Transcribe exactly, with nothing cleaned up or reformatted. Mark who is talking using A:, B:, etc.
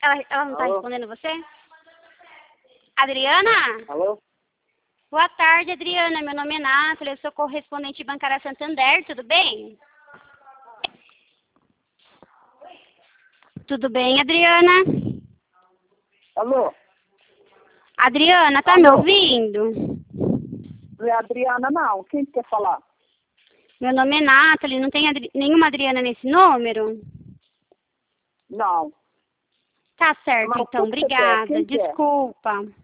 A: Ela, ela não tá
B: Alô?
A: respondendo você? Adriana?
B: Alô?
A: Boa tarde, Adriana. Meu nome é Nathalie, eu sou correspondente bancária Santander, tudo bem? Tudo bem, Adriana?
B: Alô?
A: Adriana, tá me
B: Alô?
A: ouvindo?
B: Não é a Adriana, não. Quem quer falar?
A: Meu nome é Nathalie, não tem Adri... nenhuma Adriana nesse número?
B: Não.
A: Tá certo,
B: Mas
A: então,
B: o que você quer?
A: obrigada.
B: Quem que é?
A: Desculpa.